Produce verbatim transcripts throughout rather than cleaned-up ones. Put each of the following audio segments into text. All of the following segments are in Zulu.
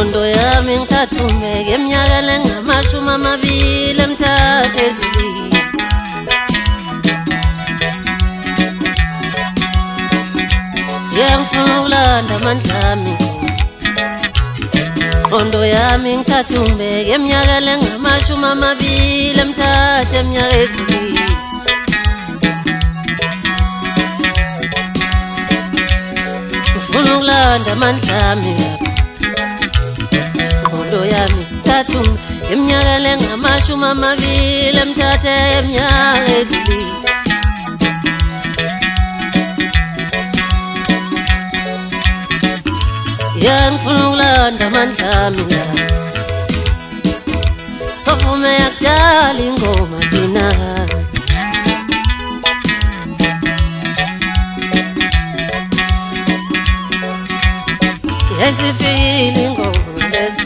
Ngondo yami ngithathume ngeminyaka lengamashumi amabili emthathe edlulile. Ngiyangifuna ukulanda amandla ami. Ngondo yami ngithathume ngeminyaka lengamashumi amabili emthathe eminyaka edlulile. Ngifuna ukulanda amandla ami. Ngondo yami ngithathume ngeminyaka lengamashumi amabili emthathe eminyaka edlulile. Ngiyangifuna ukulanda amandla ami la. Sovume yakudala ingoma thina. Yesifikile ingoma lezi.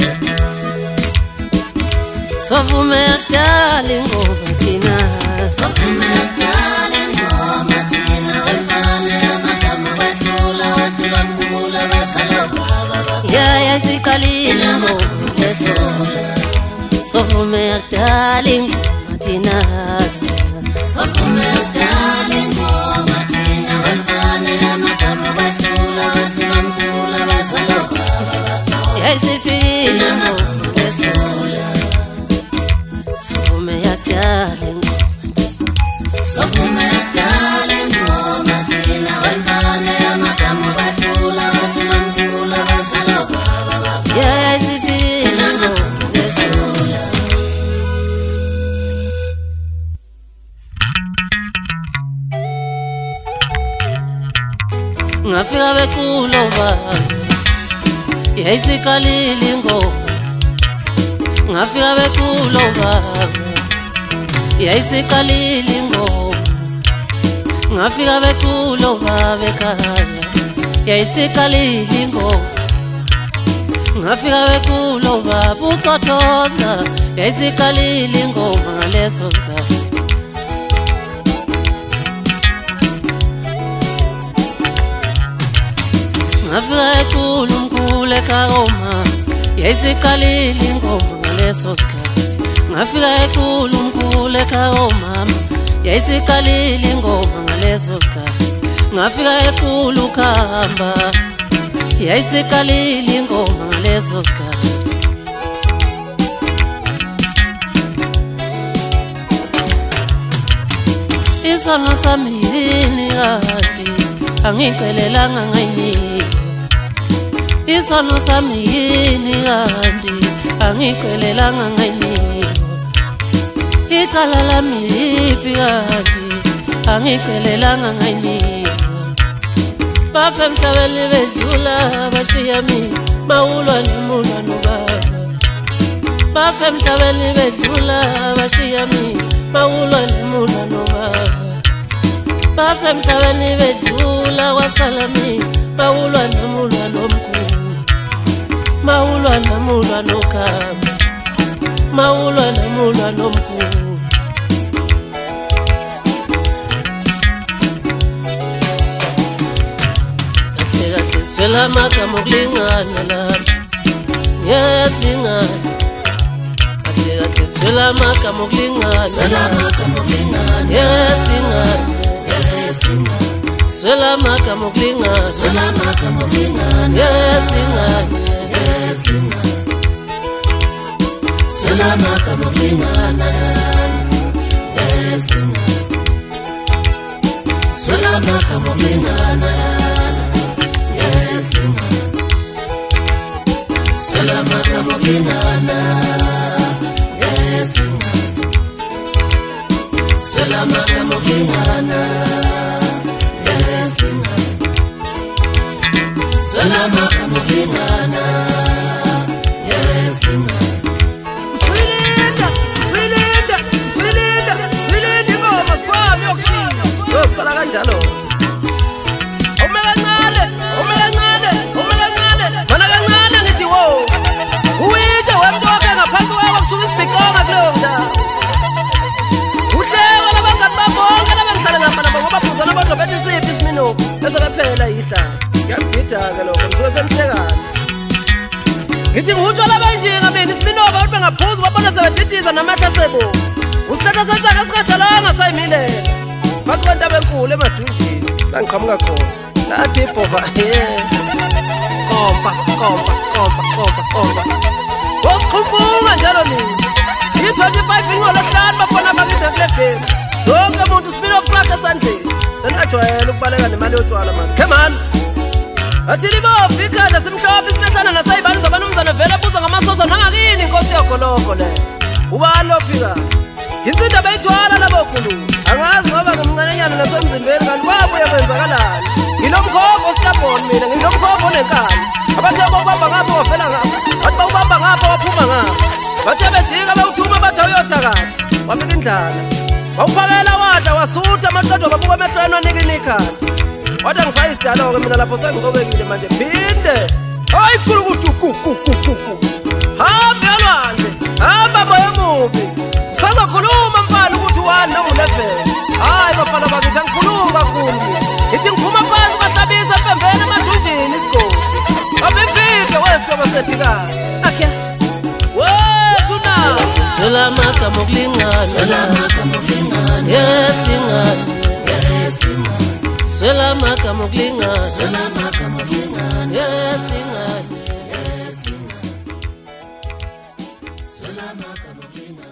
Sovume yakudala ingoma thina. Sovume yakudala ingoma thina. Wemfane amagama badlula wadlula mkhula basala baba. Ya yesikalile ingoma lezo. Sovume yakudala ingoma thina. Sovume yakudala ingoma thina. Wemfane amagama badlula wadlula mkhula basala baba. Ya yesifikile ingoma lezo. Sovume yakudala ingoma. Sovume yakudala ingoma thina. Wemfane amagama badlula wadlula mkhula basala baba. Ya yesifikile ingoma lezo. Ngafika bekulo baba. Yayisikalile ingoma. Ngafika bekulo baba. Yayisikalile ingoma. Ngafika bekulo baba ekhaya. Yayisikalile ingoma. Ngafika bekulo baba uqothoza. Yayisikalile ingoma ngaleso sikhathi. Ngafika ekulu mkhulu ekhaya. Yayisikalile ingoma ngaleso sikhathi. Ngafika ekulu mkhulu ekhaya mama. Yayisikalile ingoma ngaleso sikhathi. Ngafika ekulu khamba. Yayisikalile ingoma ngaleso sikhathi. Isono sami yini kade angichelelanga ngayini. Isono sami yini kade angichelelanga ngayini. Icala lami yiphi kade angichelelanga ngayini. Bafe emhlabeni bedlula bashiya mina mawulwa nemulwa nobaba. Bafe emhlabeni bedlula bashiya mina mawulwa nemulwa nobaba. Bafe emhlabeni bedlula wasala mina mawulwa nemulwa nomkhulu. Mawulwa nemulwa nokhamba. Mawulwa nemulwa nomkhulu. Swela magama okulingana la. Yes lingana. Kahle kahle swela magama okulingana. Swela magama okulingana. Yes lingana. Yes lingana. Swela magama okulingana. Swela magama okulingana. Yes lingana. Yes lingana. Swela magama okulingana. Yes lingana. Swela magama okulingana. Yes, lingana. Swela magama okulingana. Yes, lingana. Swela magama okulingana. Yes, lingana. Swela magama okulingana. Yes, lingana. Mswilinda, mswilinda, mswilinda, mswilinda ingoma sikwami yokushina. Yosala kanjalo. Phela ihla ngiyabhidaka lokho ngisuke semhlekana. ngithi ngutshwala banjinga mina iSpinoba uthi bengaphuza babona sebedidisa namatha sebo usithatha sensaka singajalanga sayimilela phansi kwentaba enkulu emadunjini la ngiqhamuka khona lathi ibhova kompa kompa kompa kompa kompa wosiqhumbuka njalo nini i-twenty-five ingolosihlanu bafona bakithi kule game zonke umuntu uSpinoba sakhe esandleni senajwayela ukubaleka nemali yotshwala mani ke mani athi libophi ikhanda simhlophe isibethana nasayibani zabanumzana vele abuza ngamasoso nangakini inkosi yogoloko le ubani lophika insinda beyithwala labokulu angazi ngoba ngimncanenyana nasemzimbeni kanti kwabuye kwenzakalani nginomkhombo sitabona mina nginomkhombo onenkani abathe bobamba ngapho wafela ngapho bathi bawubamba ngapho waphuma ngapho bathe bejika bawuthuma bathi awuyothakatha wafika indlala wawuphakela wadla wasutha amaqedwa babuka emehlweni wanika inikhanda wathi angisayisidalo-ke mina lapho sengicobekile manje phinde hayi kulukuthi kukukukuku hambe yolwandle hamba moya mubi usazokhuluma mfana ukuthi wani nangulevele hayi bafana bakithi angikhulumi kakhulu ithi ngiphuma phansi bahlabisa mpembeni emathunjini isigodi abemfike wesitoba sethikazi akya wethu na Swela makama ukulingana Swela makama ukulingana Yes lingana Yes lingana Swela makama ukulingana Swela makama ukulingana Yes lingana Yes lingana Swela makama ukulingana